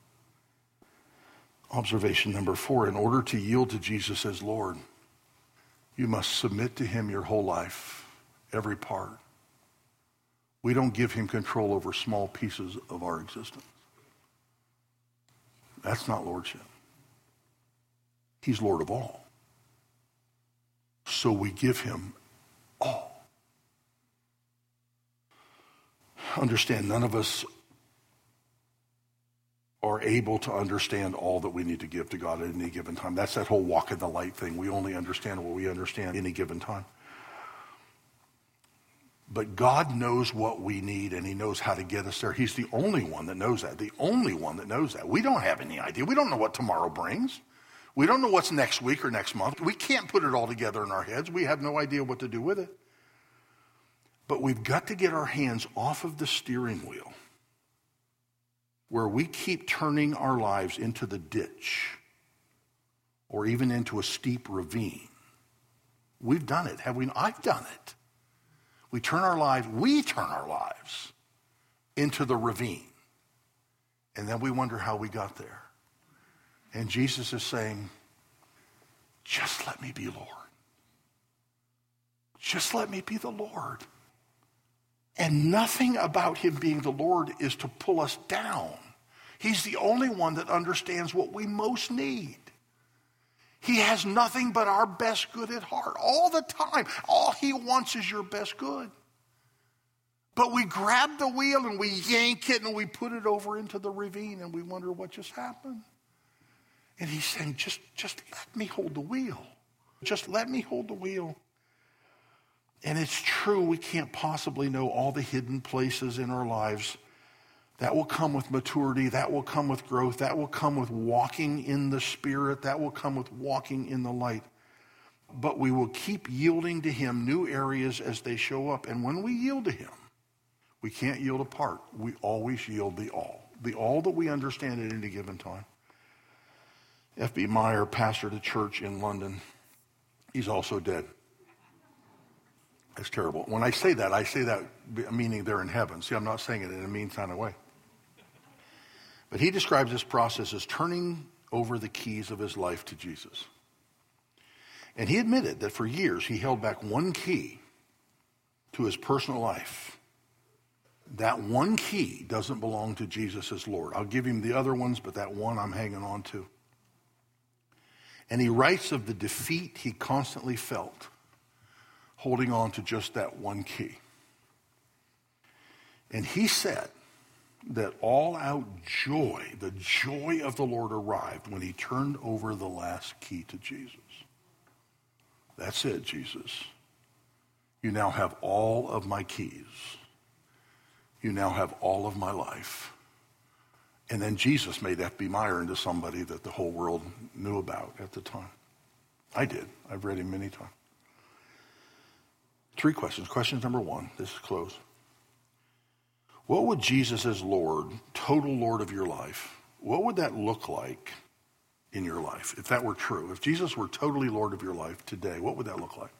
Observation number 4, in order to yield to Jesus as Lord, you must submit to him your whole life, every part. We don't give him control over small pieces of our existence. That's not lordship. He's Lord of all. So we give him all. Understand, none of us are able to understand all that we need to give to God at any given time. That's that whole walk in the light thing. We only understand what we understand at any given time. But God knows what we need, and he knows how to get us there. He's the only one that knows that. The only one that knows that. We don't have any idea. We don't know what tomorrow brings. We don't know what's next week or next month. We can't put it all together in our heads. We have no idea what to do with it. But we've got to get our hands off of the steering wheel where we keep turning our lives into the ditch or even into a steep ravine. We've done it, have we? I've done it. We turn our lives into the ravine. And then we wonder how we got there. And Jesus is saying, just let me be Lord. Just let me be the Lord. And nothing about him being the Lord is to pull us down. He's the only one that understands what we most need. He has nothing but our best good at heart all the time. All he wants is your best good. But we grab the wheel and we yank it and we put it over into the ravine and we wonder what just happened. And he's saying, just let me hold the wheel. Just let me hold the wheel. And it's true, we can't possibly know all the hidden places in our lives. That will come with maturity. That will come with growth. That will come with walking in the Spirit. That will come with walking in the light. But we will keep yielding to him new areas as they show up. And when we yield to him, we can't yield a part. We always yield the all that we understand at any given time. F.B. Meyer pastored a church in London. He's also dead. That's terrible. When I say that meaning they're in heaven. See, I'm not saying it in a mean kind of way. But he describes this process as turning over the keys of his life to Jesus. And he admitted that for years he held back one key to his personal life. That one key doesn't belong to Jesus as Lord. I'll give him the other ones, but that one I'm hanging on to. And he writes of the defeat he constantly felt holding on to just that one key. And he said that all-out joy, the joy of the Lord arrived when he turned over the last key to Jesus. That's it, Jesus. You now have all of my keys. You now have all of my life. And then Jesus made F.B. Meyer into somebody that the whole world knew about at the time. I did. I've read him many times. 3 questions. Question number 1, this is close. What would Jesus as Lord, total Lord of your life, what would that look like in your life if that were true? If Jesus were totally Lord of your life today, what would that look like?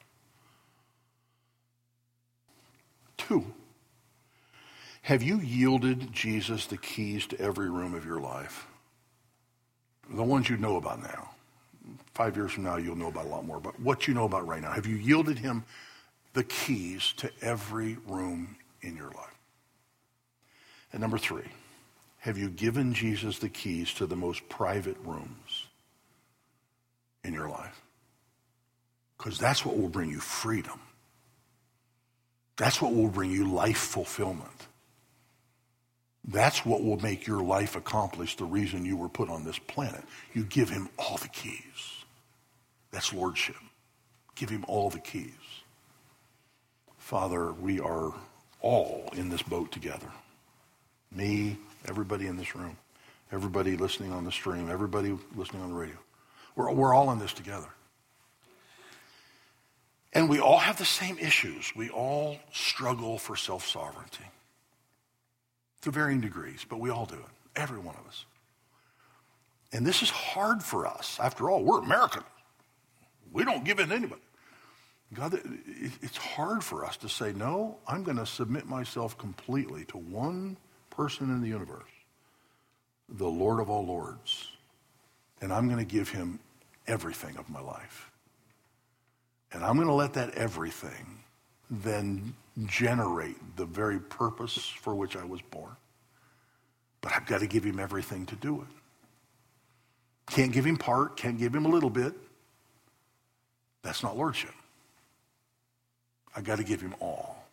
2, have you yielded Jesus the keys to every room of your life? The ones you know about now. 5 years from now, you'll know about a lot more. But what you know about right now, have you yielded him the keys to every room in your life? And number 3, have you given Jesus the keys to the most private rooms in your life? Because that's what will bring you freedom. That's what will bring you life fulfillment. That's what will make your life accomplish the reason you were put on this planet. You give him all the keys. That's lordship. Give him all the keys. Father, we are all in this boat together. Me, everybody in this room, everybody listening on the stream, everybody listening on the radio. We're all in this together. And we all have the same issues. We all struggle for self-sovereignty to varying degrees, but we all do it, every one of us. And this is hard for us. After all, we're Americans. We don't give in to anybody. God, it's hard for us to say, no, I'm going to submit myself completely to one person in the universe, the Lord of all lords, and I'm going to give him everything of my life. And I'm going to let that everything then generate the very purpose for which I was born. But I've got to give him everything to do it. Can't give him part, can't give him a little bit. That's not lordship. I've got to give him all.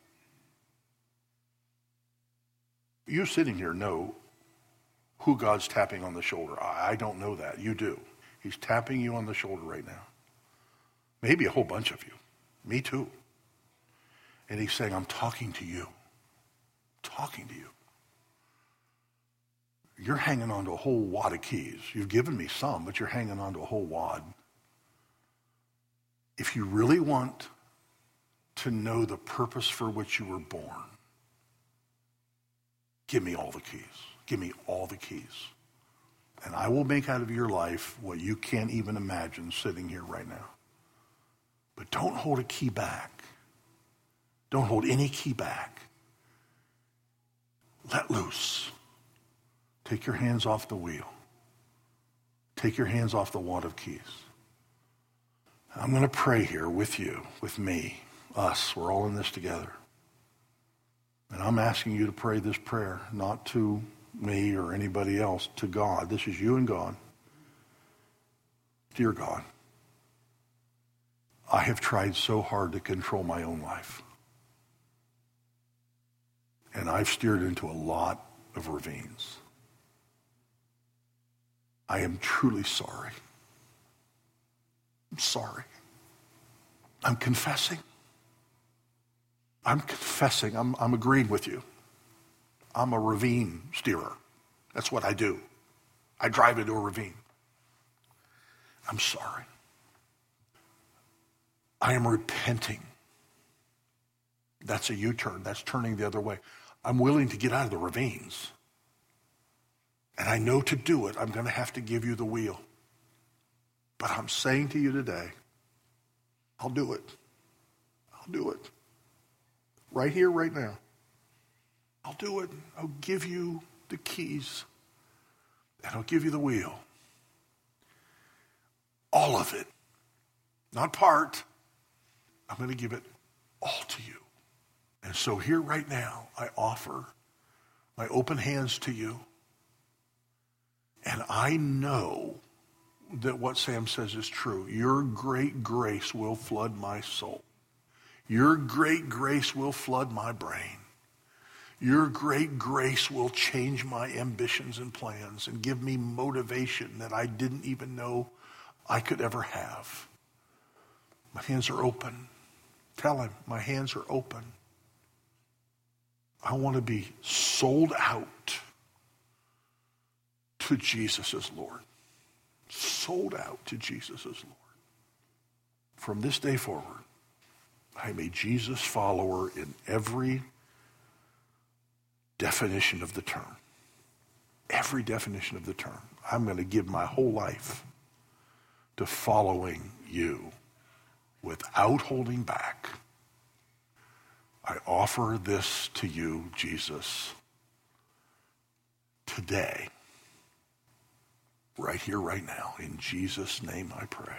You sitting here know who God's tapping on the shoulder. I don't know that. You do. He's tapping you on the shoulder right now. Maybe a whole bunch of you. Me too. And he's saying, I'm talking to you. Talking to you. You're hanging on to a whole wad of keys. You've given me some, but you're hanging on to a whole wad. If you really want to know the purpose for which you were born, give me all the keys. Give me all the keys. And I will make out of your life what you can't even imagine sitting here right now. But don't hold a key back. Don't hold any key back. Let loose. Take your hands off the wheel. Take your hands off the wad of keys. I'm going to pray here with you, with me, us. We're all in this together. And I'm asking you to pray this prayer, not to me or anybody else, to God. This is you and God. Dear God, I have tried so hard to control my own life. And I've steered into a lot of ravines. I am truly sorry. I'm sorry. I'm confessing. I'm agreeing with you. I'm a ravine steerer. That's what I do. I drive into a ravine. I'm sorry. I am repenting. That's a U-turn. That's turning the other way. I'm willing to get out of the ravines. And I know to do it, I'm going to have to give you the wheel. But I'm saying to you today, I'll do it. I'll do it. Right here, right now. I'll do it. I'll give you the keys. And I'll give you the wheel. All of it. Not part. I'm going to give it all to you. And so here right now, I offer my open hands to you. And I know that what Sam says is true. Your great grace will flood my soul. Your great grace will flood my brain. Your great grace will change my ambitions and plans and give me motivation that I didn't even know I could ever have. My hands are open. Tell him, my hands are open. I want to be sold out to Jesus as Lord. Sold out to Jesus as Lord. From this day forward, I'm a Jesus follower in every definition of the term. Every definition of the term. I'm going to give my whole life to following you without holding back. I offer this to you, Jesus, today, right here, right now. In Jesus' name I pray.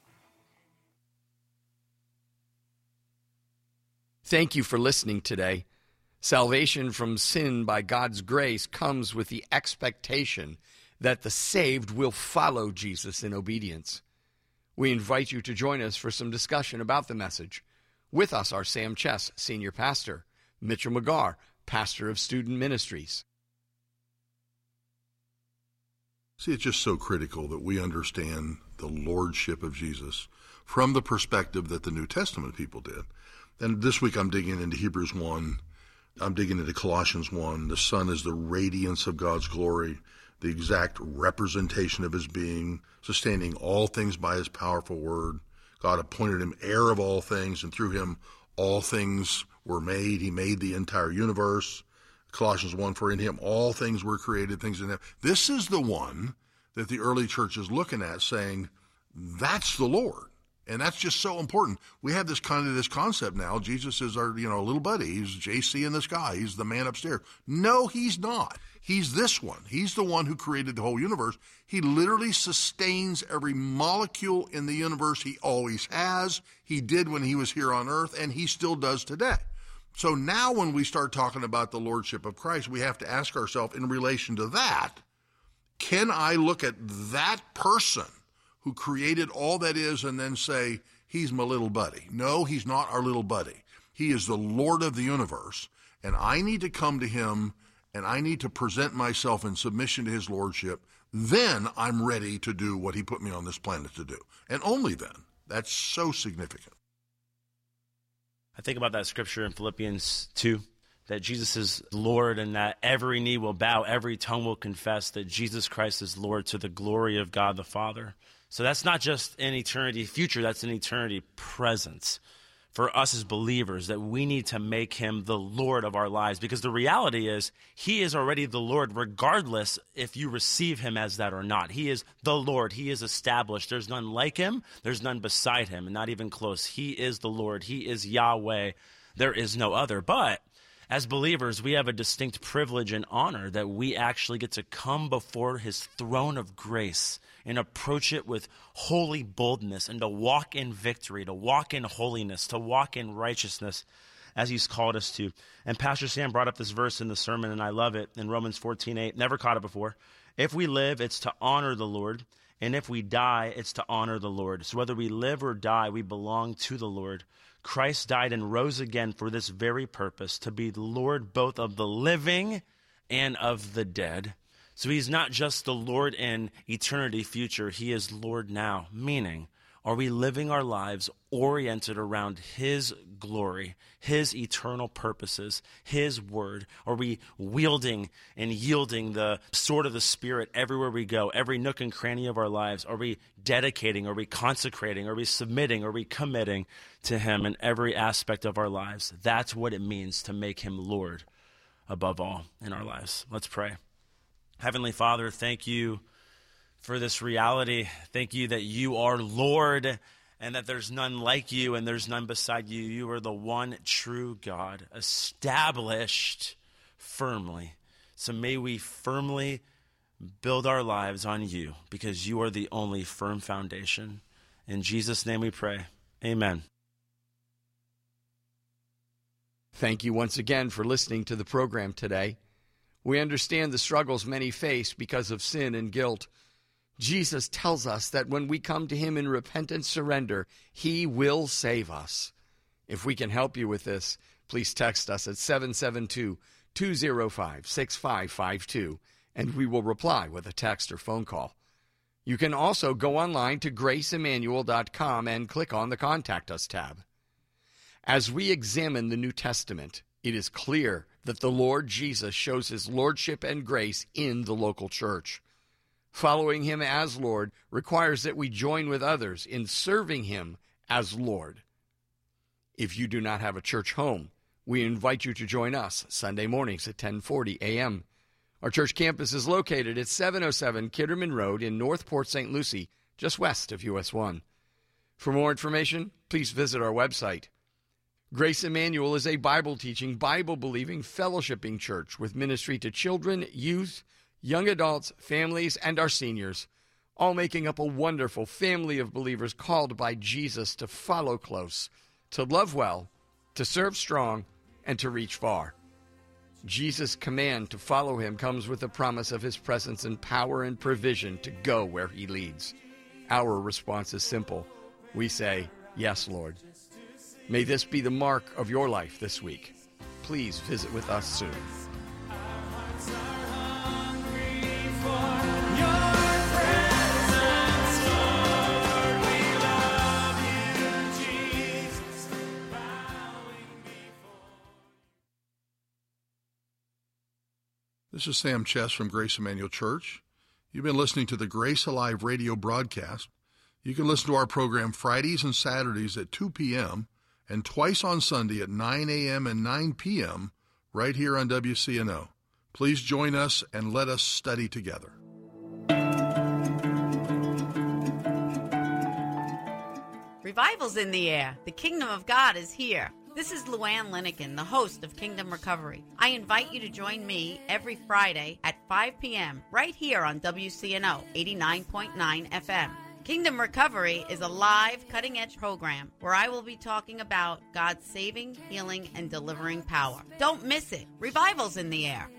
Thank you for listening today. Salvation from sin by God's grace comes with the expectation that the saved will follow Jesus in obedience. We invite you to join us for some discussion about the message. With us are Sam Chess, Senior Pastor, Mitchell McGarr, Pastor of Student Ministries. See, it's just so critical that we understand the lordship of Jesus from the perspective that the New Testament people did. And this week I'm digging into Hebrews 1. I'm digging into Colossians 1. The Son is the radiance of God's glory, the exact representation of his being, sustaining all things by his powerful word. God appointed him heir of all things, and through him all things were made. He made the entire universe. Colossians 1, for in him all things were created, things in him. This is the one that the early church is looking at, saying, that's the Lord. And that's just so important. We have this concept now. Jesus is our, little buddy. He's JC in the sky. He's the man upstairs. No, he's not. He's this one. He's the one who created the whole universe. He literally sustains every molecule in the universe. He always has. He did when he was here on earth, and he still does today. So now when we start talking about the lordship of Christ, we have to ask ourselves in relation to that, can I look at that person who created all that is and then say, he's my little buddy? No, he's not our little buddy. He is the Lord of the universe, and I need to come to him, and I need to present myself in submission to his lordship. Then I'm ready to do what he put me on this planet to do. And only then. That's so significant. I think about that scripture in Philippians 2, that Jesus is Lord and that every knee will bow, every tongue will confess that Jesus Christ is Lord to the glory of God the Father. So that's not just an eternity future, that's an eternity present for us as believers, that we need to make him the Lord of our lives. Because the reality is, he is already the Lord, regardless if you receive him as that or not. He is the Lord. He is established. There's none like him. There's none beside him, and not even close. He is the Lord. He is Yahweh. There is no other. But As believers, we have a distinct privilege and honor that we actually get to come before his throne of grace and approach it with holy boldness and to walk in victory, to walk in holiness, to walk in righteousness as he's called us to. And Pastor Sam brought up this verse in the sermon, and I love it, in Romans 14:8. Never caught it before. If we live, it's to honor the Lord. And if we die, it's to honor the Lord. So whether we live or die, we belong to the Lord. Christ died and rose again for this very purpose, to be the Lord both of the living and of the dead. So he's not just the Lord in eternity future, he is Lord now. Meaning, are we living our lives oriented around his glory, his eternal purposes, his word? Are we wielding and yielding the sword of the Spirit everywhere we go, every nook and cranny of our lives? Are we dedicating? Are we consecrating? Are we submitting? Are we committing to him in every aspect of our lives? That's what it means to make him Lord above all in our lives. Let's pray. Heavenly Father, thank you for this reality. Thank you that you are Lord and that there's none like you and there's none beside you. You are the one true God, established firmly. So may we firmly build our lives on you, because you are the only firm foundation. In Jesus' name we pray. Amen. Thank you once again for listening to the program today. We understand the struggles many face because of sin and guilt. Jesus tells us that when we come to him in repentant surrender, he will save us. If we can help you with this, please text us at 772-205-6552, and we will reply with a text or phone call. You can also go online to graceemmanuel.com and click on the Contact Us tab. As we examine the New Testament, it is clear that the Lord Jesus shows his lordship and grace in the local church. Following him as Lord requires that we join with others in serving him as Lord. If you do not have a church home, we invite you to join us Sunday mornings at 10:40 a.m. Our church campus is located at 707 Kitterman Road in North Port St. Lucie, just west of US 1. For more information, please visit our website. Grace Emmanuel is a Bible-teaching, Bible-believing, fellowshipping church with ministry to children, youth, young adults, families, and our seniors, all making up a wonderful family of believers called by Jesus to follow close, to love well, to serve strong, and to reach far. Jesus' command to follow him comes with the promise of his presence and power and provision to go where he leads. Our response is simple. We say, "Yes, Lord." May this be the mark of your life this week. Please visit with us soon. This is Sam Chess from Grace Emmanuel Church. You've been listening to the Grace Alive radio broadcast. You can listen to our program Fridays and Saturdays at 2 p.m. and twice on Sunday at 9 a.m. and 9 p.m. right here on WCNO. Please join us and let us study together. Revival's in the air. The kingdom of God is here. This is Luann Linikin, the host of Kingdom Recovery. I invite you to join me every Friday at 5 p.m. right here on WCNO 89.9 FM. Kingdom Recovery is a live, cutting-edge program where I will be talking about God's saving, healing, and delivering power. Don't miss it. Revival's in the air.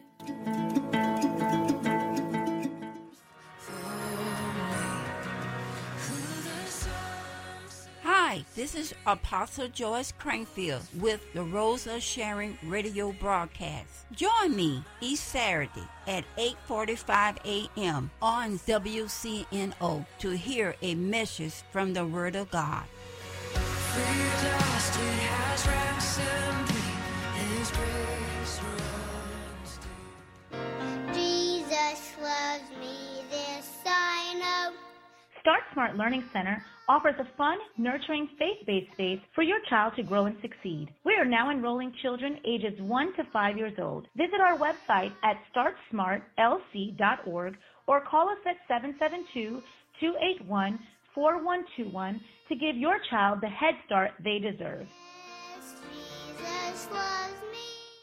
Hi, this is Apostle Joyce Crankfield with the Rose of Sharon radio broadcast. Join me each Saturday at 8:45 a.m. on WCNO to hear a message from the Word of God. Jesus loves me, this I know. Start Smart Learning Center offers a fun, nurturing, faith-based space for your child to grow and succeed. We are now enrolling children ages 1 to 5 years old. Visit our website at startsmartlc.org or call us at 772-281-4121 to give your child the head start they deserve. Jesus loves me.